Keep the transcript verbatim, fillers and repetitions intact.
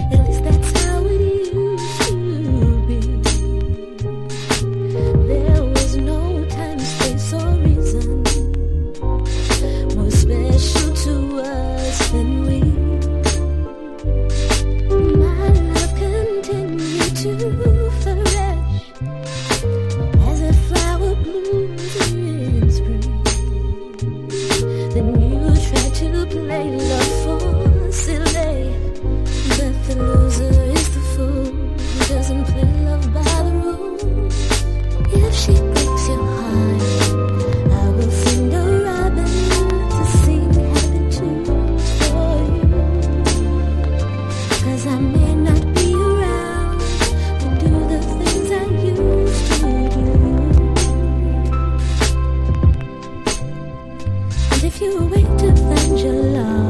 At least that's how it used to be. There was no time, space, or reason more special to us than we. My love continued to flourish as a flower blooms in spring. Then you tried to play love for silly, but the loser is the fool who doesn't play love by the rules. If she breaks your heart, I will sing a robin to sing happy tunes for you. 'Cause I may not be around to do the things I used to do. And if you wait to find your love,